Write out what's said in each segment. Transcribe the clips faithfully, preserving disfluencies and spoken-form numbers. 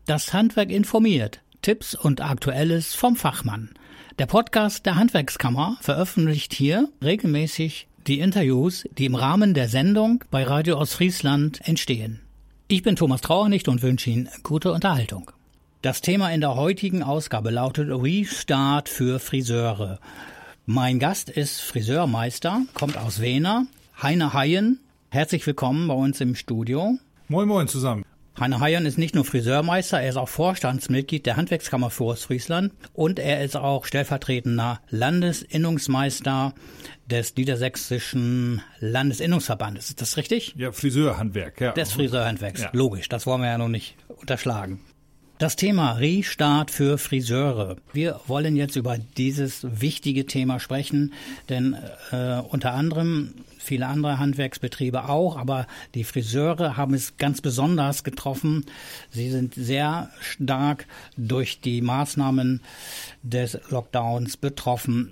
Das Handwerk informiert. Tipps und Aktuelles vom Fachmann. Der Podcast der Handwerkskammer veröffentlicht hier regelmäßig die Interviews, die im Rahmen der Sendung bei Radio Ostfriesland entstehen. Ich bin Thomas Trauernicht und wünsche Ihnen gute Unterhaltung. Das Thema in der heutigen Ausgabe lautet Restart für Friseure. Mein Gast ist Friseurmeister, kommt aus Wehner, Heiner Hayen. Herzlich willkommen bei uns im Studio. Moin Moin zusammen. Heiner Hayen ist nicht nur Friseurmeister, er ist auch Vorstandsmitglied der Handwerkskammer für Ostfriesland und er ist auch stellvertretender Landesinnungsmeister des Niedersächsischen Landesinnungsverbandes. Ist das richtig? Ja, Friseurhandwerk, ja. Des Friseurhandwerks, ja. Logisch, das wollen wir ja noch nicht unterschlagen. Das Thema Restart für Friseure. Wir wollen jetzt über dieses wichtige Thema sprechen, denn äh, unter anderem viele andere Handwerksbetriebe auch, aber die Friseure haben es ganz besonders getroffen. Sie sind sehr stark durch die Maßnahmen des Lockdowns betroffen.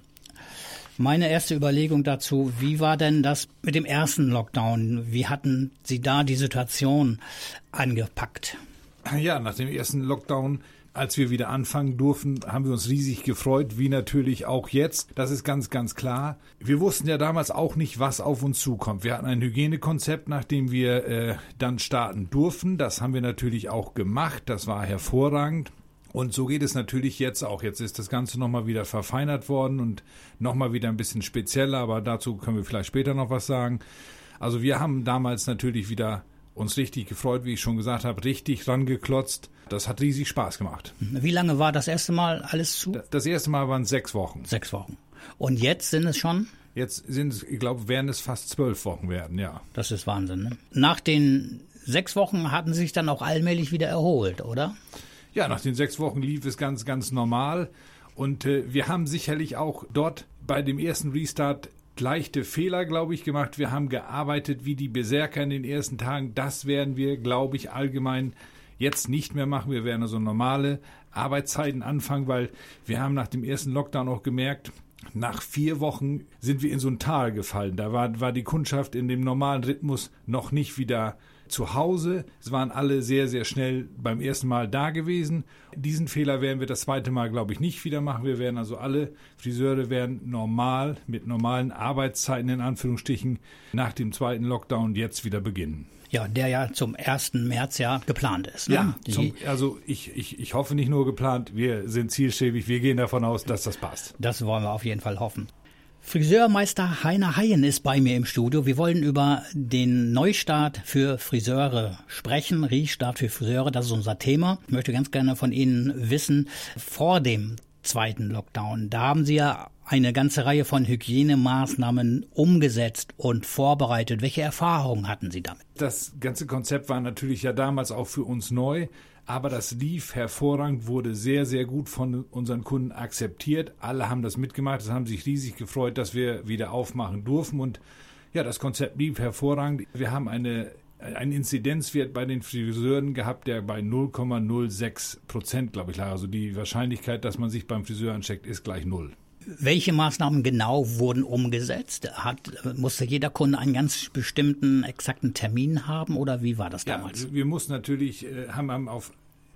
Meine erste Überlegung dazu, wie war denn das mit dem ersten Lockdown? Wie hatten Sie da die Situation angepackt? Ja, nach dem ersten Lockdown, als wir wieder anfangen durften, haben wir uns riesig gefreut, wie natürlich auch jetzt. Das ist ganz, ganz klar. Wir wussten ja damals auch nicht, was auf uns zukommt. Wir hatten ein Hygienekonzept, nachdem wir äh, dann starten durften. Das haben wir natürlich auch gemacht. Das war hervorragend. Und so geht es natürlich jetzt auch. Jetzt ist das Ganze nochmal wieder verfeinert worden und nochmal wieder ein bisschen spezieller, aber dazu können wir vielleicht später noch was sagen. Also wir haben damals natürlich wieder uns richtig gefreut, wie ich schon gesagt habe, richtig rangeklotzt. Das hat riesig Spaß gemacht. Wie lange war das erste Mal alles zu? Das erste Mal waren sechs Wochen. Sechs Wochen. Und jetzt sind es schon? Jetzt sind es, ich glaube, werden es fast zwölf Wochen werden, ja. Das ist Wahnsinn, ne? Nach den sechs Wochen hatten Sie sich dann auch allmählich wieder erholt, oder? Ja, nach den sechs Wochen lief es ganz, ganz normal. Und äh, wir haben sicherlich auch dort bei dem ersten Restart leichte Fehler, glaube ich, gemacht. Wir haben gearbeitet wie die Berserker in den ersten Tagen. Das werden wir, glaube ich, allgemein jetzt nicht mehr machen. Wir werden also normale Arbeitszeiten anfangen, weil wir haben nach dem ersten Lockdown auch gemerkt, nach vier Wochen sind wir in so ein Tal gefallen. Da war, war die Kundschaft in dem normalen Rhythmus noch nicht wieder zu Hause. Es waren alle sehr, sehr schnell beim ersten Mal da gewesen. Diesen Fehler werden wir das zweite Mal, glaube ich, nicht wieder machen. Wir werden also alle Friseure werden normal, mit normalen Arbeitszeiten in Anführungsstrichen, nach dem zweiten Lockdown jetzt wieder beginnen. Ja, der ja zum ersten März ja geplant ist. Ne? Ja, zum, also ich, ich, ich hoffe nicht nur geplant, wir sind zielstrebig, wir gehen davon aus, dass das passt. Das wollen wir auf jeden Fall hoffen. Friseurmeister Heiner Hayen ist bei mir im Studio. Wir wollen über den Neustart für Friseure sprechen. Restart für Friseure, das ist unser Thema. Ich möchte ganz gerne von Ihnen wissen, vor dem zweiten Lockdown, da haben Sie ja eine ganze Reihe von Hygienemaßnahmen umgesetzt und vorbereitet. Welche Erfahrungen hatten Sie damit? Das ganze Konzept war natürlich ja damals auch für uns neu. Aber das lief hervorragend, wurde sehr, sehr gut von unseren Kunden akzeptiert. Alle haben das mitgemacht, es haben sich riesig gefreut, dass wir wieder aufmachen durften. Und ja, das Konzept lief hervorragend. Wir haben eine, einen Inzidenzwert bei den Friseuren gehabt, der bei null Komma null sechs Prozent, glaube ich, lag. Also die Wahrscheinlichkeit, dass man sich beim Friseur ansteckt, ist gleich null. Welche Maßnahmen genau wurden umgesetzt? Hat, musste jeder Kunde einen ganz bestimmten, exakten Termin haben oder wie war das damals? Ja, wir mussten natürlich, äh, haben auf,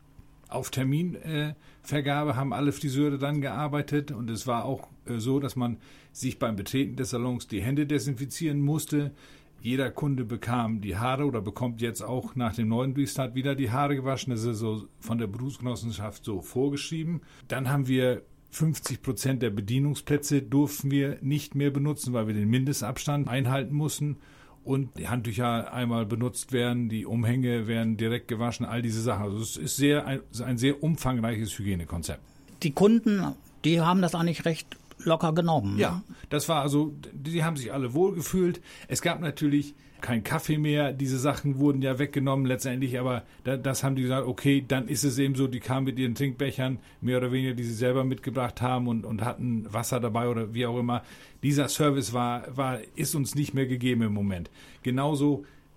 auf Terminvergabe äh, haben alle Friseure dann gearbeitet und es war auch äh, so, dass man sich beim Betreten des Salons die Hände desinfizieren musste. Jeder Kunde bekam die Haare oder bekommt jetzt auch nach dem neuen Restart wieder die Haare gewaschen. Das ist so von der Berufsgenossenschaft so vorgeschrieben. Dann haben wir fünfzig Prozent der Bedienungsplätze durften wir nicht mehr benutzen, weil wir den Mindestabstand einhalten mussten und die Handtücher einmal benutzt werden, die Umhänge werden direkt gewaschen, all diese Sachen. Also es ist sehr ein, ein sehr umfangreiches Hygienekonzept. Die Kunden, die haben das eigentlich recht locker genommen. Ja, das war also, die haben sich alle wohlgefühlt. Es gab natürlich kein Kaffee mehr, diese Sachen wurden ja weggenommen letztendlich, aber da, das haben die gesagt, okay, dann ist es eben so, die kamen mit ihren Trinkbechern, mehr oder weniger, die sie selber mitgebracht haben und, und hatten Wasser dabei oder wie auch immer. Dieser Service war, war, ist uns nicht mehr gegeben im Moment. Genauso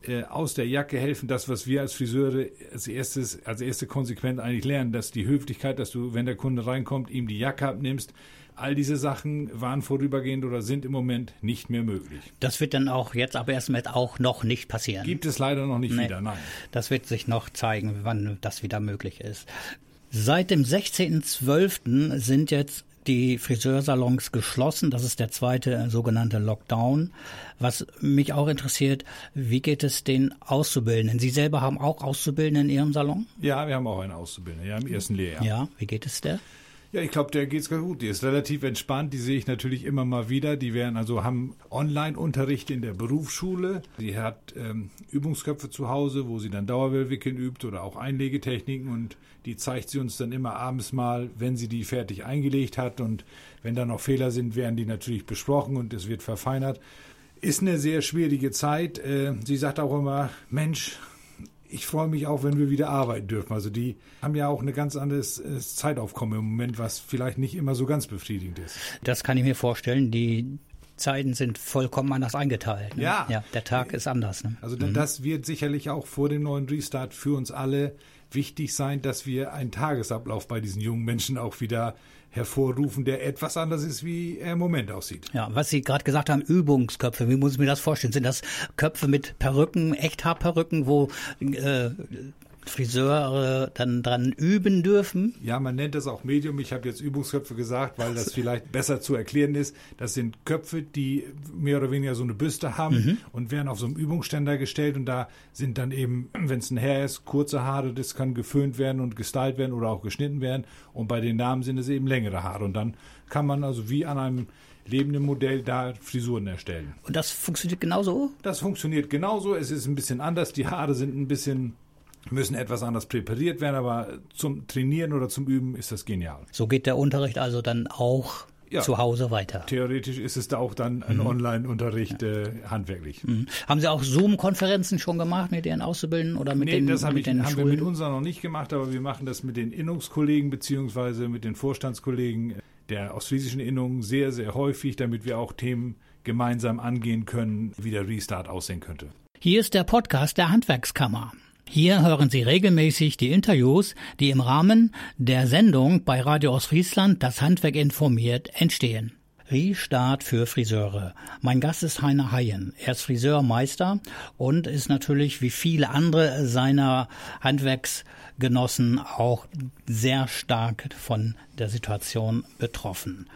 äh, aus der Jacke helfen. Das, was wir als Friseure als erstes, als erste Konsequenz eigentlich lernen, dass die Höflichkeit, dass du, wenn der Kunde reinkommt, ihm die Jacke abnimmst. All diese Sachen waren vorübergehend oder sind im Moment nicht mehr möglich. Das wird dann auch jetzt aber erstmal auch noch nicht passieren. Gibt es leider noch nicht nee, wieder, nein. Das wird sich noch zeigen, wann das wieder möglich ist. Seit dem sechzehnten zwölften sind jetzt die Friseursalons geschlossen. Das ist der zweite sogenannte Lockdown. Was mich auch interessiert, wie geht es den Auszubildenden? Sie selber haben auch Auszubildende in Ihrem Salon? Ja, wir haben auch einen Auszubildenden, ja, im ersten Lehrjahr. Ja, wie geht es der? Ja, ich glaube, der geht's ganz gut. Die ist relativ entspannt. Die sehe ich natürlich immer mal wieder. Die werden also haben Online-Unterricht in der Berufsschule. Sie hat ähm, Übungsköpfe zu Hause, wo sie dann Dauerwellwickeln übt oder auch Einlegetechniken. Und die zeigt sie uns dann immer abends mal, wenn sie die fertig eingelegt hat. Und wenn da noch Fehler sind, werden die natürlich besprochen und es wird verfeinert. Ist eine sehr schwierige Zeit. Äh, sie sagt auch immer, Mensch, ich freue mich auch, wenn wir wieder arbeiten dürfen. Also die haben ja auch ein ganz anderes äh, Zeitaufkommen im Moment, was vielleicht nicht immer so ganz befriedigend ist. Das kann ich mir vorstellen. Die Zeiten sind vollkommen anders eingeteilt. Ne? Ja. ja. Der Tag ist anders. Ne? Also mhm. das wird sicherlich auch vor dem neuen Restart für uns alle wichtig sein, dass wir einen Tagesablauf bei diesen jungen Menschen auch wieder hervorrufen, der etwas anders ist, wie er im Moment aussieht. Ja, was Sie gerade gesagt haben, Übungsköpfe, wie muss ich mir das vorstellen? Sind das Köpfe mit Perücken, Echthaarperücken, wo äh, Friseure dann dran üben dürfen? Ja, man nennt das auch Medium. Ich habe jetzt Übungsköpfe gesagt, weil das vielleicht besser zu erklären ist. Das sind Köpfe, die mehr oder weniger so eine Büste haben mhm. und werden auf so einem Übungsständer gestellt. Und da sind dann eben, wenn es ein Herr ist, kurze Haare. Das kann geföhnt werden und gestylt werden oder auch geschnitten werden. Und bei den Damen sind es eben längere Haare. Und dann kann man also wie an einem lebenden Modell da Frisuren erstellen. Und das funktioniert genauso? Das funktioniert genauso. Es ist ein bisschen anders. Die Haare sind ein bisschen... müssen etwas anders präpariert werden, aber zum Trainieren oder zum Üben ist das genial. So geht der Unterricht also dann auch ja. zu Hause weiter? Theoretisch ist es da auch dann ein mhm. Online-Unterricht ja. äh, handwerklich. Mhm. Haben Sie auch Zoom-Konferenzen schon gemacht mit Ihren Auszubildenden oder mit nee, den, das hab mit ich, den haben Schulen? wir mit unseren noch nicht gemacht, aber wir machen das mit den Innungskollegen beziehungsweise mit den Vorstandskollegen der ostfriesischen Innungen sehr, sehr häufig, damit wir auch Themen gemeinsam angehen können, wie der Restart aussehen könnte. Hier ist der Podcast der Handwerkskammer. Hier hören Sie regelmäßig die Interviews, die im Rahmen der Sendung bei Radio Ostfriesland Das Handwerk informiert entstehen. Restart für Friseure. Mein Gast ist Heiner Heyen. Er ist Friseurmeister und ist natürlich wie viele andere seiner Handwerksgenossen auch sehr stark von der Situation betroffen.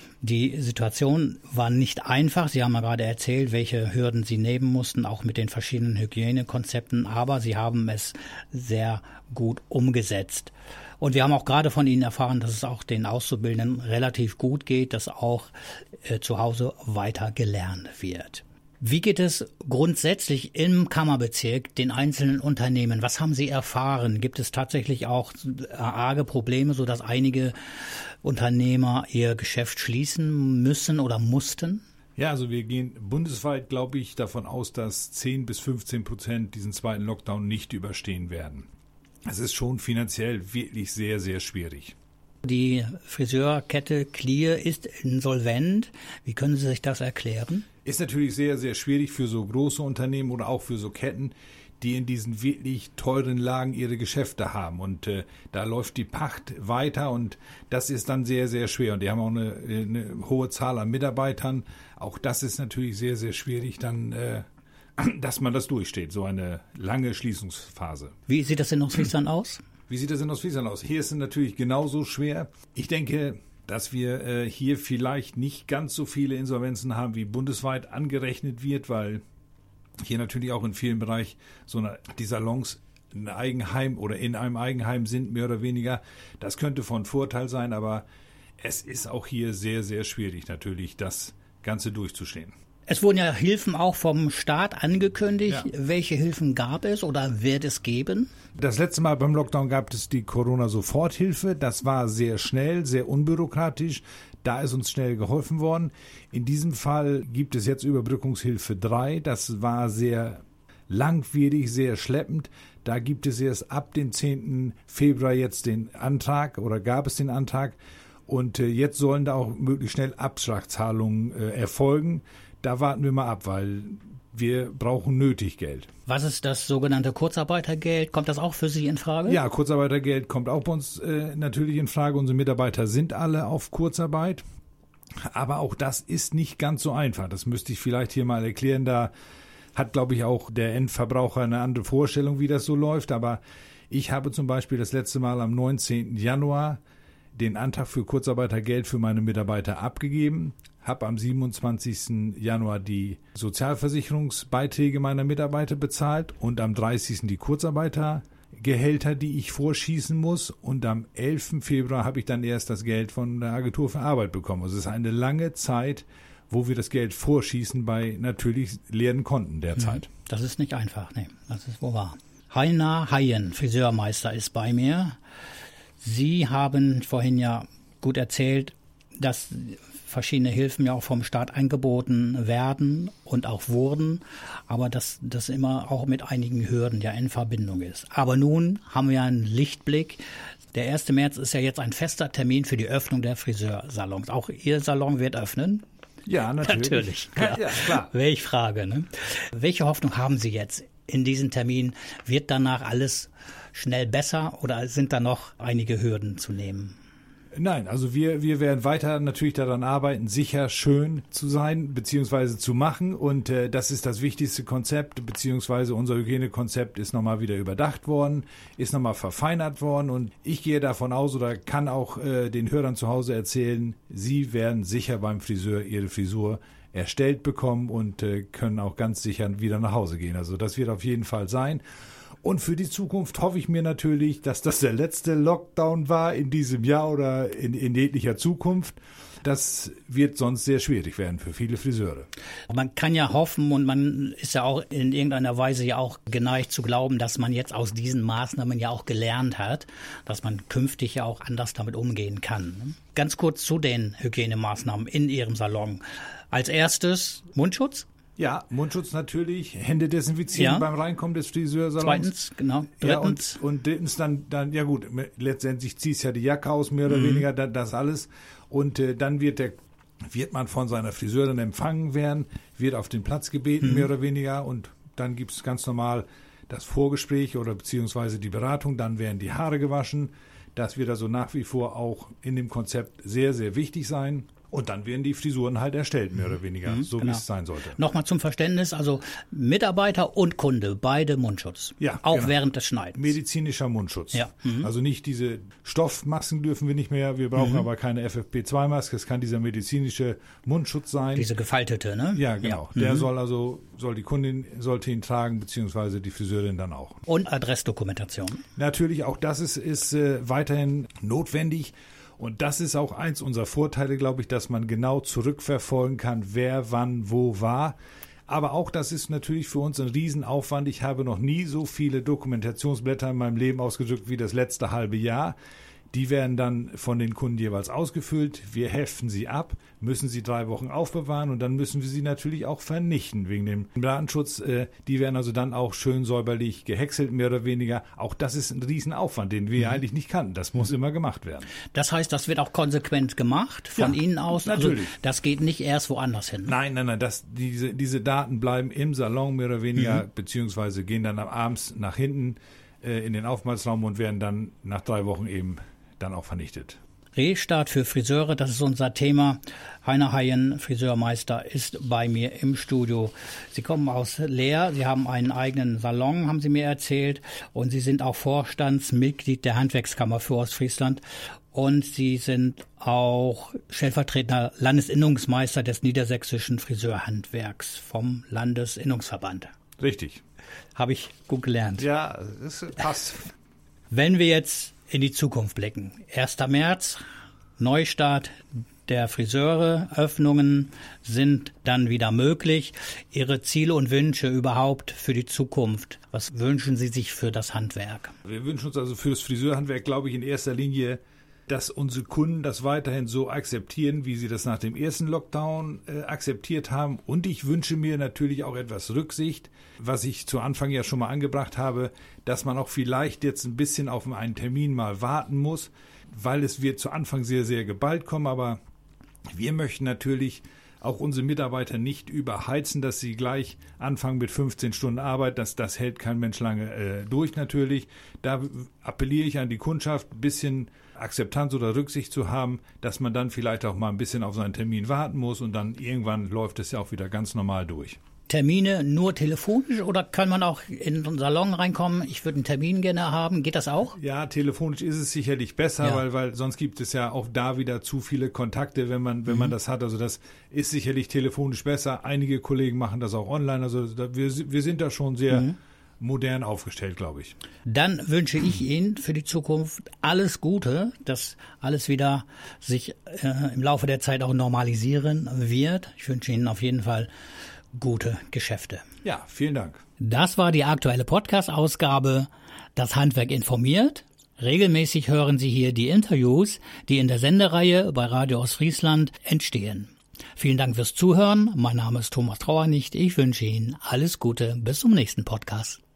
Die Situation war nicht einfach. Sie haben ja gerade erzählt, welche Hürden Sie nehmen mussten, auch mit den verschiedenen Hygienekonzepten. Aber Sie haben es sehr gut umgesetzt. Und wir haben auch gerade von Ihnen erfahren, dass es auch den Auszubildenden relativ gut geht, dass auch äh, zu Hause weiter gelernt wird. Wie geht es grundsätzlich im Kammerbezirk den einzelnen Unternehmen? Was haben Sie erfahren? Gibt es tatsächlich auch arge Probleme, sodass einige Unternehmer ihr Geschäft schließen müssen oder mussten? Ja, also wir gehen bundesweit, glaube ich, davon aus, dass zehn bis fünfzehn Prozent diesen zweiten Lockdown nicht überstehen werden. Es ist schon finanziell wirklich sehr, sehr schwierig. Die Friseurkette Clear ist insolvent. Wie können Sie sich das erklären? Ist natürlich sehr, sehr schwierig für so große Unternehmen oder auch für so Ketten, die in diesen wirklich teuren Lagen ihre Geschäfte haben. Und äh, da läuft die Pacht weiter und das ist dann sehr, sehr schwer. Und die haben auch eine, eine hohe Zahl an Mitarbeitern. Auch das ist natürlich sehr, sehr schwierig, dann, äh, dass man das durchsteht, so eine lange Schließungsphase. Wie sieht das in Ostfriesland aus? Wie sieht das in Ostfriesland aus? Hier ist es natürlich genauso schwer. Ich denke, dass wir äh, hier vielleicht nicht ganz so viele Insolvenzen haben, wie bundesweit angerechnet wird, weil hier natürlich auch in vielen Bereichen so eine, die Salons ein Eigenheim oder in einem Eigenheim sind, mehr oder weniger. Das könnte von Vorteil sein, aber es ist auch hier sehr, sehr schwierig natürlich, das Ganze durchzustehen. Es wurden ja Hilfen auch vom Staat angekündigt. Ja. Welche Hilfen gab es oder wird es geben? Das letzte Mal beim Lockdown gab es die Corona-Soforthilfe. Das war sehr schnell, sehr unbürokratisch. Da ist uns schnell geholfen worden. In diesem Fall gibt es jetzt Überbrückungshilfe drei. Das war sehr langwierig, sehr schleppend. Da gibt es erst ab dem zehnten Februar jetzt den Antrag oder gab es den Antrag. Und äh, jetzt sollen da auch möglichst schnell Abschlagszahlungen äh, erfolgen. Da warten wir mal ab, weil wir brauchen nötig Geld. Was ist das sogenannte Kurzarbeitergeld? Kommt das auch für Sie in Frage? Ja, Kurzarbeitergeld kommt auch bei uns äh, natürlich in Frage. Unsere Mitarbeiter sind alle auf Kurzarbeit. Aber auch das ist nicht ganz so einfach. Das müsste ich vielleicht hier mal erklären. Da hat, glaube ich, auch der Endverbraucher eine andere Vorstellung, wie das so läuft. Aber ich habe zum Beispiel das letzte Mal am neunzehnten Januar den Antrag für Kurzarbeitergeld für meine Mitarbeiter abgegeben, habe am siebenundzwanzigsten Januar die Sozialversicherungsbeiträge meiner Mitarbeiter bezahlt und am dreißigsten die Kurzarbeitergehälter, die ich vorschießen muss. Und am elften Februar habe ich dann erst das Geld von der Agentur für Arbeit bekommen. Also es ist eine lange Zeit, wo wir das Geld vorschießen bei natürlich leeren Konten derzeit. Das ist nicht einfach, nee, das ist wohl wahr. Heiner Hayen, Friseurmeister, ist bei mir. Sie haben vorhin ja gut erzählt, dass verschiedene Hilfen ja auch vom Staat angeboten werden und auch wurden, aber dass das immer auch mit einigen Hürden ja in Verbindung ist. Aber nun haben wir einen Lichtblick. Der erste März ist ja jetzt ein fester Termin für die Öffnung der Friseursalons. Auch Ihr Salon wird öffnen? Ja, natürlich. Natürlich, klar. Ja, klar. Welche Frage, ne? Welche Hoffnung haben Sie jetzt in diesen Termin? Wird danach alles schnell besser oder sind da noch einige Hürden zu nehmen? Nein, also wir, wir werden weiter natürlich daran arbeiten, sicher schön zu sein bzw. zu machen und äh, das ist das wichtigste Konzept bzw. unser Hygienekonzept ist nochmal wieder überdacht worden, ist nochmal verfeinert worden und ich gehe davon aus oder kann auch äh, den Hörern zu Hause erzählen, sie werden sicher beim Friseur ihre Frisur erstellt bekommen und äh, können auch ganz sicher wieder nach Hause gehen. Also das wird auf jeden Fall sein. Und für die Zukunft hoffe ich mir natürlich, dass das der letzte Lockdown war in diesem Jahr oder in, in jeglicher Zukunft. Das wird sonst sehr schwierig werden für viele Friseure. Man kann ja hoffen und man ist ja auch in irgendeiner Weise ja auch geneigt zu glauben, dass man jetzt aus diesen Maßnahmen ja auch gelernt hat, dass man künftig ja auch anders damit umgehen kann. Ganz kurz zu den Hygienemaßnahmen in Ihrem Salon. Als erstes Mundschutz. Ja, Mundschutz natürlich, Hände desinfizieren ja. beim Reinkommen des Friseursalons. Zweitens, genau. Drittens. Ja, und, und drittens dann, dann, ja gut, letztendlich ziehst ja die Jacke aus, mehr oder mhm. weniger, das, das alles. Und äh, dann wird der, wird man von seiner Friseurin empfangen werden, wird auf den Platz gebeten, mhm. mehr oder weniger. Und dann gibt es ganz normal das Vorgespräch oder beziehungsweise die Beratung. Dann werden die Haare gewaschen. Das wird also nach wie vor auch in dem Konzept sehr, sehr wichtig sein. Und dann werden die Frisuren halt erstellt, mehr oder weniger, mhm, so genau. wie es sein sollte. Nochmal zum Verständnis, also Mitarbeiter und Kunde, beide Mundschutz. Ja, auch genau. während des Schneidens. Medizinischer Mundschutz. Ja. Mhm. Also nicht diese Stoffmasken dürfen wir nicht mehr, wir brauchen mhm. aber keine F F P zwei Maske, es kann dieser medizinische Mundschutz sein. Diese gefaltete, ne? Ja, genau. Ja. Der mhm. soll also, soll die Kundin, sollte ihn tragen, beziehungsweise die Friseurin dann auch. Und Adressdokumentation. Natürlich, auch das ist, ist äh, weiterhin notwendig. Und das ist auch eins unserer Vorteile, glaube ich, dass man genau zurückverfolgen kann, wer wann wo war. Aber auch das ist natürlich für uns ein Riesenaufwand. Ich habe noch nie so viele Dokumentationsblätter in meinem Leben ausgedrückt wie das letzte halbe Jahr. Die werden dann von den Kunden jeweils ausgefüllt. Wir heften sie ab, müssen sie drei Wochen aufbewahren und dann müssen wir sie natürlich auch vernichten wegen dem Datenschutz. Die werden also dann auch schön säuberlich gehäckselt, mehr oder weniger. Auch das ist ein Riesenaufwand, den wir mhm. eigentlich nicht kannten. Das muss mhm. immer gemacht werden. Das heißt, das wird auch konsequent gemacht von ja, Ihnen aus? Natürlich. Also das geht nicht erst woanders hin? Nein, nein, nein. Das, diese, diese Daten bleiben im Salon mehr oder weniger, mhm. beziehungsweise gehen dann abends nach hinten äh, in den Aufenthaltsraum und werden dann nach drei Wochen eben dann auch vernichtet. Restart für Friseure, das ist unser Thema. Heiner Hayen, Friseurmeister, ist bei mir im Studio. Sie kommen aus Leer, Sie haben einen eigenen Salon, haben Sie mir erzählt, und Sie sind auch Vorstandsmitglied der Handwerkskammer für Ostfriesland und Sie sind auch stellvertretender Landesinnungsmeister des Niedersächsischen Friseurhandwerks vom Landesinnungsverband. Richtig. Habe ich gut gelernt. Ja, das passt. Wenn wir jetzt in die Zukunft blicken. erster März, Neustart der Friseure, Öffnungen sind dann wieder möglich. Ihre Ziele und Wünsche überhaupt für die Zukunft. Was wünschen Sie sich für das Handwerk? Wir wünschen uns also für das Friseurhandwerk, glaube ich, in erster Linie, dass unsere Kunden das weiterhin so akzeptieren, wie sie das nach dem ersten Lockdown äh, akzeptiert haben. Und ich wünsche mir natürlich auch etwas Rücksicht, was ich zu Anfang ja schon mal angebracht habe, dass man auch vielleicht jetzt ein bisschen auf einen Termin mal warten muss, weil es wird zu Anfang sehr, sehr geballt kommen. Aber wir möchten natürlich auch unsere Mitarbeiter nicht überheizen, dass sie gleich anfangen mit fünfzehn Stunden Arbeit. Das, das hält kein Mensch lange äh, durch natürlich. Da appelliere ich an die Kundschaft, ein bisschen Akzeptanz oder Rücksicht zu haben, dass man dann vielleicht auch mal ein bisschen auf seinen Termin warten muss und dann irgendwann läuft es ja auch wieder ganz normal durch. Termine nur telefonisch oder kann man auch in den Salon reinkommen? Ich würde einen Termin gerne haben. Geht das auch? Ja, telefonisch ist es sicherlich besser, ja. weil, weil sonst gibt es ja auch da wieder zu viele Kontakte, wenn man, wenn mhm. man das hat. Also das ist sicherlich telefonisch besser. Einige Kollegen machen das auch online. Also da, wir, wir sind da schon sehr mhm. modern aufgestellt, glaube ich. Dann wünsche ich Ihnen für die Zukunft alles Gute, dass alles wieder sich äh, im Laufe der Zeit auch normalisieren wird. Ich wünsche Ihnen auf jeden Fall gute Geschäfte. Ja, vielen Dank. Das war die aktuelle Podcast-Ausgabe Das Handwerk informiert. Regelmäßig hören Sie hier die Interviews, die in der Sendereihe bei Radio Ostfriesland entstehen. Vielen Dank fürs Zuhören. Mein Name ist Thomas Trauernicht. Ich wünsche Ihnen alles Gute. Bis zum nächsten Podcast.